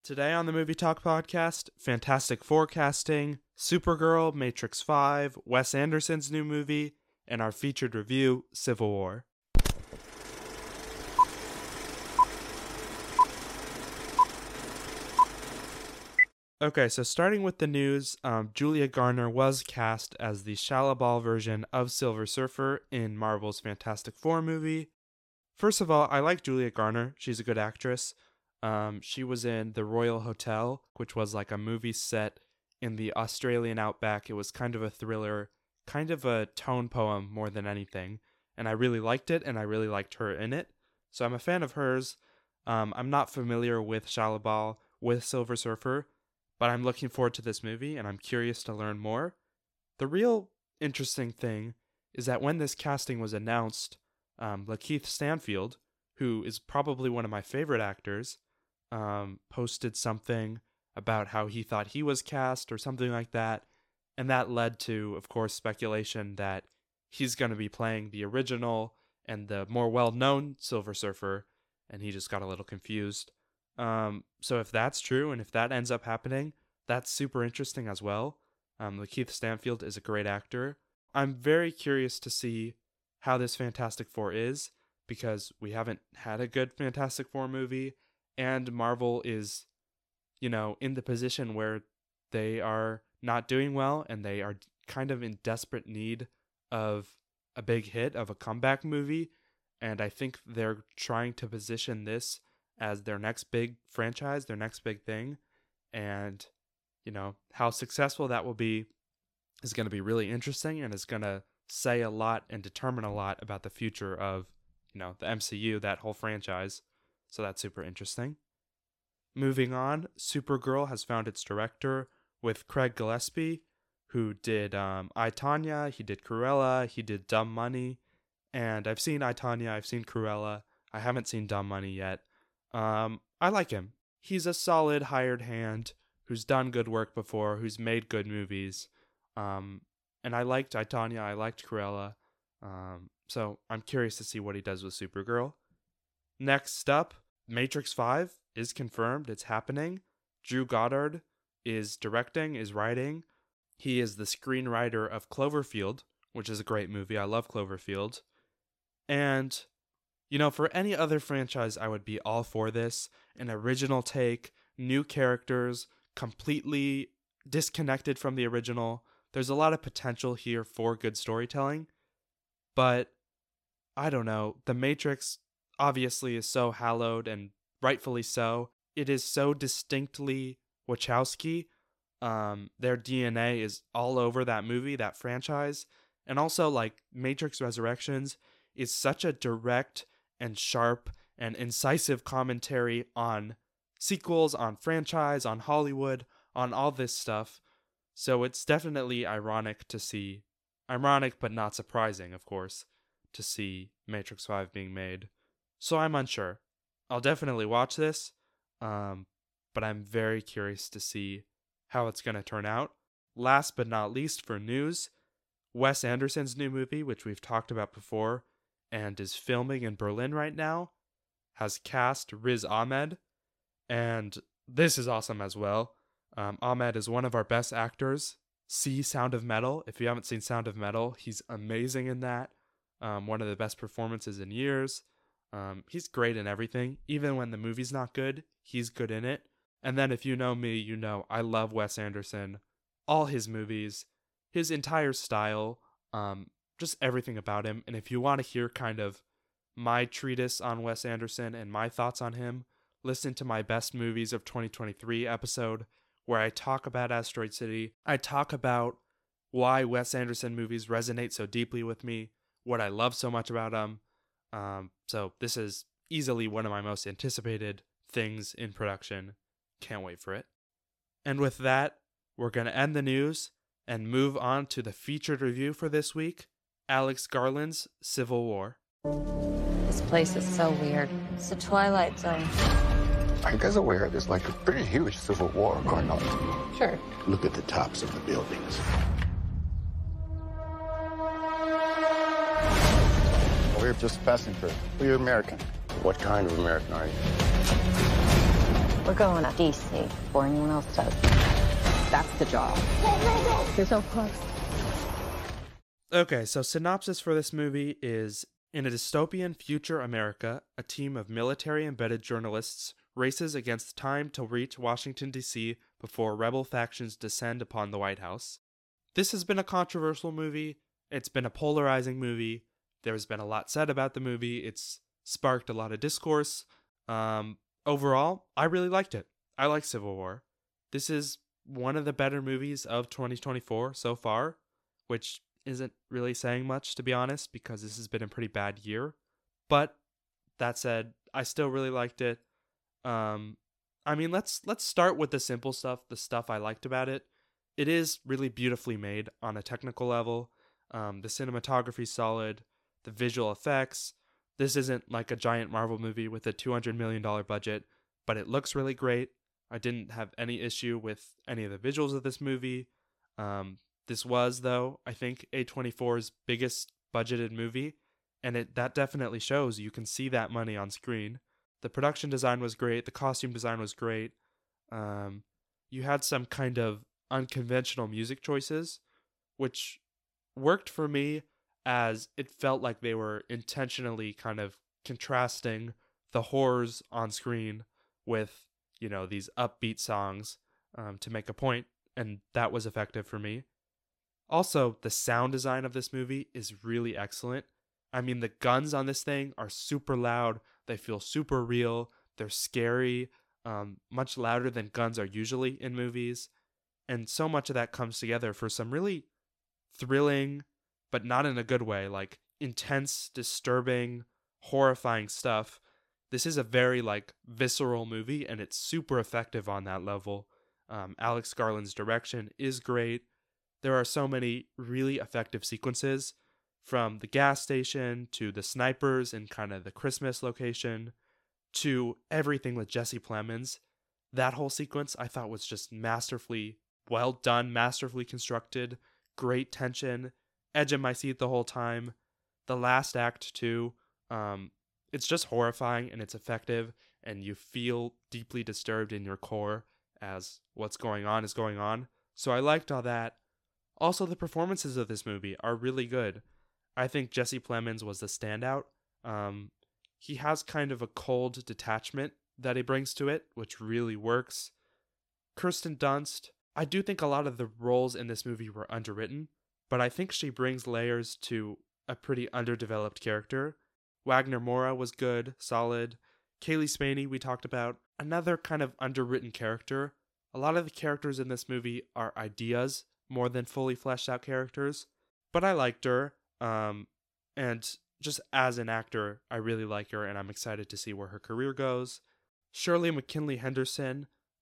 Today on the Movie Talk podcast, Fantastic Four casting, Supergirl, Matrix 5, Wes Anderson's new movie, and our featured review, Civil War. Okay, so starting with the news, Julia Garner was cast as the Shia LaBeouf version of Silver Surfer in Marvel's Fantastic Four movie. First of all, I like Julia Garner. She's a good actress. She was in The Royal Hotel, which was like a movie set in the Australian outback. It was kind of a thriller, kind of a tone poem more than anything. And I really liked it, and I really liked her in it. So I'm a fan of hers. I'm not familiar with Shia LaBeouf, with Silver Surfer, but I'm looking forward to this movie, and I'm curious to learn more. The real interesting thing is that when this casting was announced, Lakeith Stanfield, who is probably one of my favorite actors, posted something about how he thought he was cast or something like that, and that led to, of course, speculation that he's going to be playing the original and the more well-known Silver Surfer, and he just got a little confused. So if that's true, and if that ends up happening, that's super interesting as well. Lakeith Stanfield is a great actor. I'm very curious to see how this Fantastic Four is, because we haven't had a good Fantastic Four movie, and Marvel is, in the position where they are not doing well, and they are kind of in desperate need of a big hit, of a comeback movie, and I think they're trying to position this as their next big franchise, their next big thing, and, how successful that will be is going to be really interesting, and is going to say a lot and determine a lot about the future of the MCU, that whole franchise. So that's super interesting. Moving on, Supergirl has found its director with Craig Gillespie, who did I, Tonya, he did Cruella, he did Dumb Money, and I've seen I, Tonya, I've seen Cruella, I haven't seen Dumb Money yet. I like him. He's a solid hired hand who's done good work before, who's made good movies, and I liked I, Tonya, I liked Cruella, so I'm curious to see what he does with Supergirl. Next up, Matrix 5 is confirmed. It's happening. Drew Goddard is directing, is writing. He is the screenwriter of Cloverfield, which is a great movie. I love Cloverfield. And, for any other franchise, I would be all for this. An original take, new characters, completely disconnected from the original. There's a lot of potential here for good storytelling. But I don't know, The Matrix obviously is so hallowed, and rightfully so. It is so distinctly Wachowski. Their DNA is all over that movie, that franchise. And also, Matrix Resurrections is such a direct and sharp and incisive commentary on sequels, on franchise, on Hollywood, on all this stuff. So it's definitely ironic but not surprising, of course, to see Matrix 5 being made. So I'm unsure. I'll definitely watch this, but I'm very curious to see how it's going to turn out. Last but not least for news, Wes Anderson's new movie, which we've talked about before, and is filming in Berlin right now, has cast Riz Ahmed, and this is awesome as well. Ahmed is one of our best actors. See Sound of Metal. If you haven't seen Sound of Metal, he's amazing in that. One of the best performances in years. He's great in everything. Even when the movie's not good, he's good in it. And then if you know me, you know I love Wes Anderson. All his movies, his entire style, just everything about him. And if you want to hear kind of my treatise on Wes Anderson and my thoughts on him, listen to my Best Movies of 2023 episode, where I talk about Asteroid City. I talk about why Wes Anderson movies resonate so deeply with me, what I love so much about them. So this is easily one of my most anticipated things in production. Can't wait for it. And with that, we're going to end the news and move on to the featured review for this week, Alex Garland's Civil War. This place is so weird. It's the Twilight Zone. Are you guys aware there's a pretty huge civil war going on? Sure. Look at the tops of the buildings. We're just passing through. We're American. What kind of American are you? We're going to DC before anyone else does. That's the job. You're so close. Okay, so synopsis for this movie is: in a dystopian future America, a team of military-embedded journalists races against time to reach Washington, D.C. before rebel factions descend upon the White House. This has been a controversial movie. It's been a polarizing movie. There's been a lot said about the movie. It's sparked a lot of discourse. Overall, I really liked it. I like Civil War. This is one of the better movies of 2024 so far, which isn't really saying much, to be honest, because this has been a pretty bad year. But that said, I still really liked it. Let's start with the simple stuff, the stuff I liked about it. It is really beautifully made on a technical level. The cinematography's solid, the visual effects. This isn't like a giant Marvel movie with a $200 million budget, but it looks really great. I didn't have any issue with any of the visuals of this movie. This was, though, I think A24's biggest budgeted movie, and that definitely shows. You can see that money on screen. The production design was great. The costume design was great. You had some kind of unconventional music choices, which worked for me, as it felt like they were intentionally kind of contrasting the horrors on screen with, these upbeat songs to make a point, and that was effective for me. Also, the sound design of this movie is really excellent. I mean, the guns on this thing are super loud. They feel super real. They're scary, much louder than guns are usually in movies. And so much of that comes together for some really thrilling, but not in a good way, like intense, disturbing, horrifying stuff. This is a very visceral movie, and it's super effective on that level. Alex Garland's direction is great. There are so many really effective sequences, from the gas station to the snipers in kind of the Christmas location to everything with Jesse Plemons. That whole sequence I thought was just masterfully well done, masterfully constructed, great tension, edge of my seat the whole time. The last act too, it's just horrifying and it's effective, and you feel deeply disturbed in your core as what's going on is going on. So I liked all that. Also, the performances of this movie are really good. I think Jesse Plemons was the standout. He has kind of a cold detachment that he brings to it, which really works. Kirsten Dunst, I do think a lot of the roles in this movie were underwritten, but I think she brings layers to a pretty underdeveloped character. Wagner Moura was good, solid. Kaylee Spaney, we talked about, another kind of underwritten character. A lot of the characters in this movie are ideas more than fully fleshed out characters, but I liked her. And just as an actor, I really like her, and I'm excited to see where her career goes. Shirley McKinley Henderson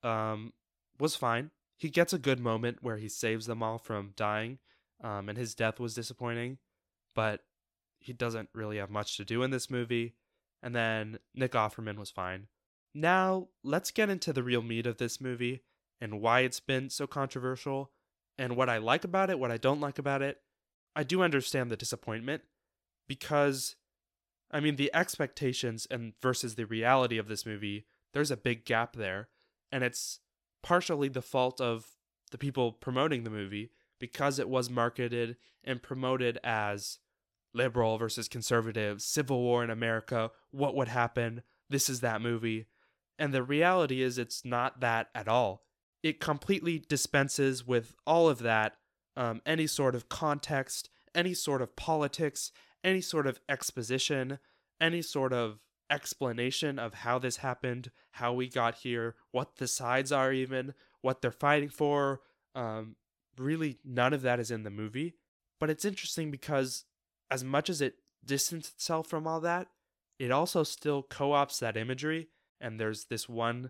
was fine. He gets a good moment where he saves them all from dying, and his death was disappointing, but he doesn't really have much to do in this movie. And then Nick Offerman was fine. Now, let's get into the real meat of this movie and why it's been so controversial, and what I like about it, what I don't like about it. I do understand the disappointment, because, the expectations and versus the reality of this movie, there's a big gap there, and it's partially the fault of the people promoting the movie, because it was marketed and promoted as liberal versus conservative, Civil War in America, what would happen, this is that movie. And the reality is it's not that at all. It completely dispenses with all of that, any sort of context, any sort of politics, any sort of exposition, any sort of explanation of how this happened, how we got here, what the sides are even, what they're fighting for. Really, none of that is in the movie. But it's interesting because as much as it distanced itself from all that, it also still co-ops that imagery. And there's this one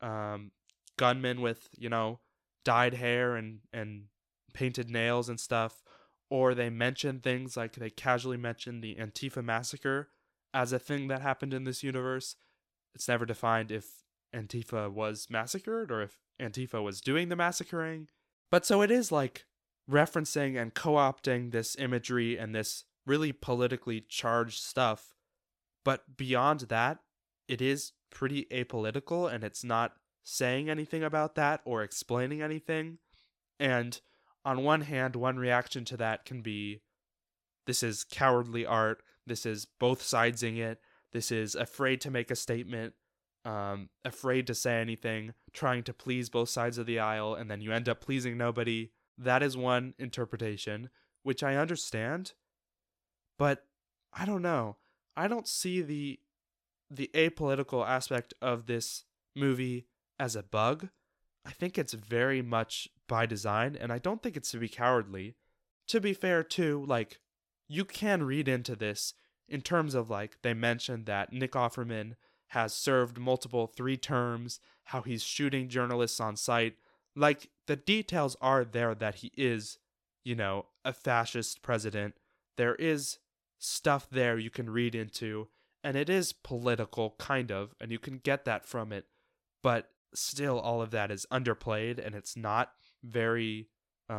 gunman with, dyed hair and painted nails and stuff. Or they mention things like they casually mention the Antifa massacre as a thing that happened in this universe. It's never defined if Antifa was massacred or if Antifa was doing the massacring. But so it is referencing and co-opting this imagery and this really politically charged stuff. But beyond that, it is pretty apolitical, and it's not saying anything about that or explaining anything. And on one hand, one reaction to that can be, this is cowardly art, this is both sidesing it, this is afraid to make a statement, afraid to say anything, trying to please both sides of the aisle, and then you end up pleasing nobody. That is one interpretation, which I understand, but I don't know. I don't see the apolitical aspect of this movie as a bug. I think it's very much by design, and I don't think it's to be cowardly. To be fair, too, like, you can read into this in terms of, like, they mentioned that Nick Offerman has served multiple 3 terms, how he's shooting journalists on sight. Like, the details are there that he is, a fascist president. There is stuff there you can read into, and it is political, kind of, and you can get that from it, but still all of that is underplayed, and it's not very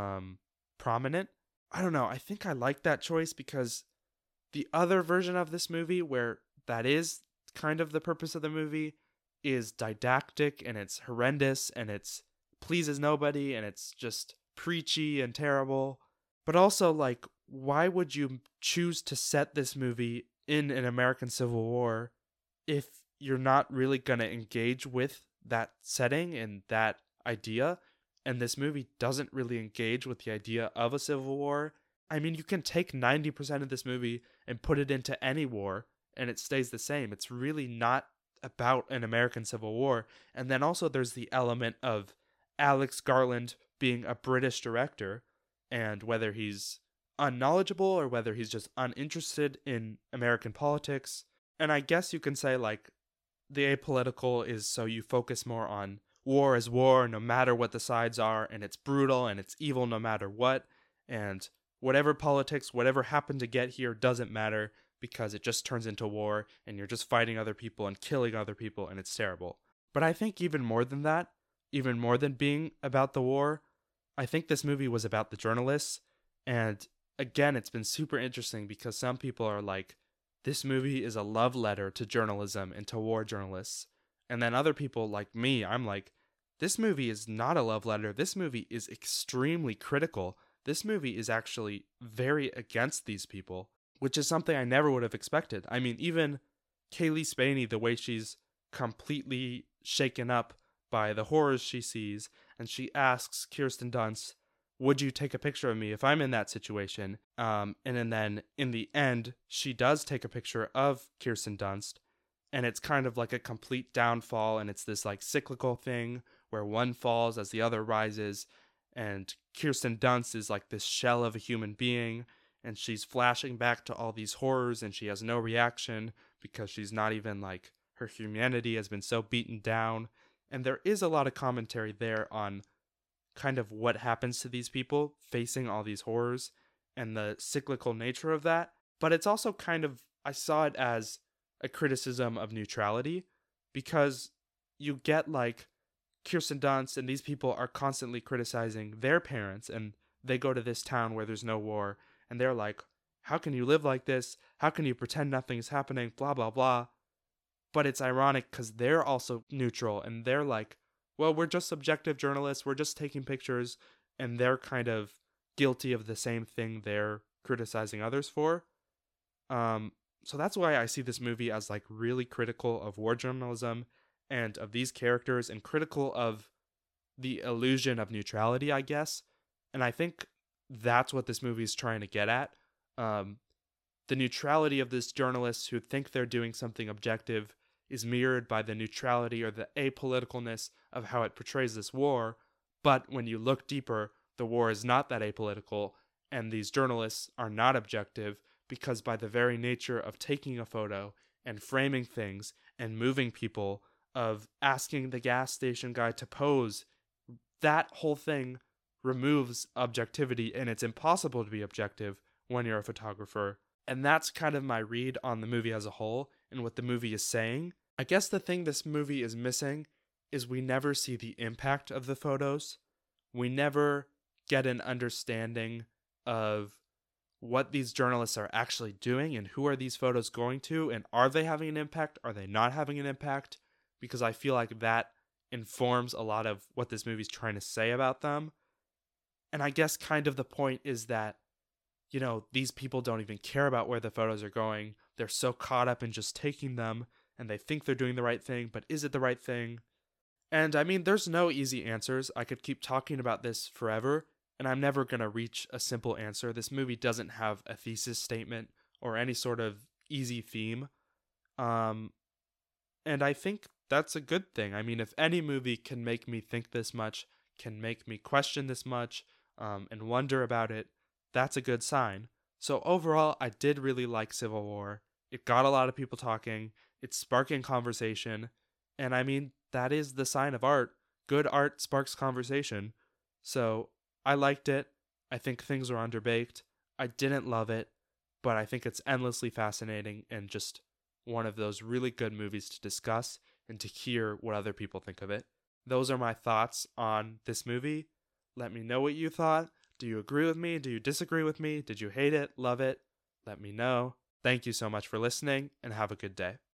prominent. I don't know, I think I like that choice because the other version of this movie, where that is kind of the purpose of the movie, is didactic, and it's horrendous, and it's pleases nobody, and it's just preachy and terrible. But also, like, why would you choose to set this movie in an American Civil War if you're not really going to engage with that setting and that idea? And this movie doesn't really engage with the idea of a civil war. I mean, you can take 90% of this movie and put it into any war, and it stays the same. It's really not about an American Civil War. And then also there's the element of Alex Garland being a British director, and whether he's unknowledgeable or whether he's just uninterested in American politics. And I guess you can say, like, the apolitical is so you focus more on war as war, no matter what the sides are, and it's brutal and it's evil no matter what, and whatever politics, whatever happened to get here doesn't matter because it just turns into war, and you're just fighting other people and killing other people, and it's terrible. But I think even more than that, even more than being about the war, I think this movie was about the journalists. And again, it's been super interesting because some people are like, this movie is a love letter to journalism and to war journalists. And then other people like me, I'm like, this movie is not a love letter. This movie is extremely critical. This movie is actually very against these people, which is something I never would have expected. I mean, even Kaylee Spaney, the way she's completely shaken up by the horrors she sees, and she asks Kirsten Dunst, would you take a picture of me if I'm in that situation? And then in the end, she does take a picture of Kirsten Dunst, and it's kind of like a complete downfall, and it's this like cyclical thing where one falls as the other rises, and Kirsten Dunst is like this shell of a human being, and she's flashing back to all these horrors, and she has no reaction because she's not even like, her humanity has been so beaten down. And there is a lot of commentary there on kind of what happens to these people facing all these horrors and the cyclical nature of that. But it's also kind of, I saw it as a criticism of neutrality, because you get like Kirsten Dunst and these people are constantly criticizing their parents, and they go to this town where there's no war, and they're like, how can you live like this? How can you pretend nothing's happening? Blah, blah, blah. But it's ironic because they're also neutral, and they're like, well, we're just subjective journalists, we're just taking pictures, and they're kind of guilty of the same thing they're criticizing others for. So that's why I see this movie as like really critical of war journalism and of these characters, and critical of the illusion of neutrality, I guess. And I think that's what this movie is trying to get at. The neutrality of these journalists who think they're doing something objective is mirrored by the neutrality or the apoliticalness of how it portrays this war. But when you look deeper, the war is not that apolitical, and these journalists are not objective, because by the very nature of taking a photo and framing things and moving people, of asking the gas station guy to pose, that whole thing removes objectivity, and it's impossible to be objective when you're a photographer. And that's kind of my read on the movie as a whole and what the movie is saying. I guess the thing this movie is missing is we never see the impact of the photos. We never get an understanding of what these journalists are actually doing, and who are these photos going to, and are they having an impact? Are they not having an impact? Because I feel like that informs a lot of what this movie's trying to say about them. And I guess kind of the point is that, you know, these people don't even care about where the photos are going. They're so caught up in just taking them, and they think they're doing the right thing, but is it the right thing? And I mean, there's no easy answers. I could keep talking about this forever, and I'm never going to reach a simple answer. This movie doesn't have a thesis statement or any sort of easy theme. And I think that's a good thing. I mean, if any movie can make me think this much, can make me question this much, and wonder about it, that's a good sign. So overall, I did really like Civil War. It got a lot of people talking. It's sparking conversation. And I mean, that is the sign of art. Good art sparks conversation. So I liked it. I think things are underbaked. I didn't love it, but I think it's endlessly fascinating and just one of those really good movies to discuss and to hear what other people think of it. Those are my thoughts on this movie. Let me know what you thought. Do you agree with me? Do you disagree with me? Did you hate it? Love it? Let me know. Thank you so much for listening, and have a good day.